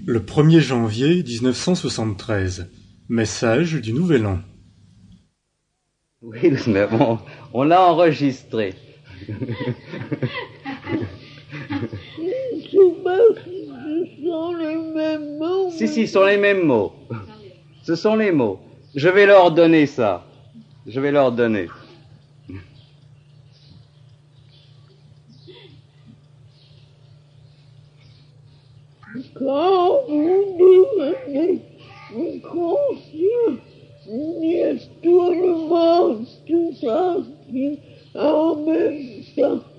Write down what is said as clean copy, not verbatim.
Le 1er janvier 1973. Message du Nouvel An. Oui, mais bon, on l'a enregistré. Je sais pas si ce sont les mêmes mots. Si, ce sont les mêmes mots. Ce sont les mots. Je vais leur donner ça. Je vais leur donner. Quand vous devenez conscient, il y a tout le monde, tout ça, qui en même temps.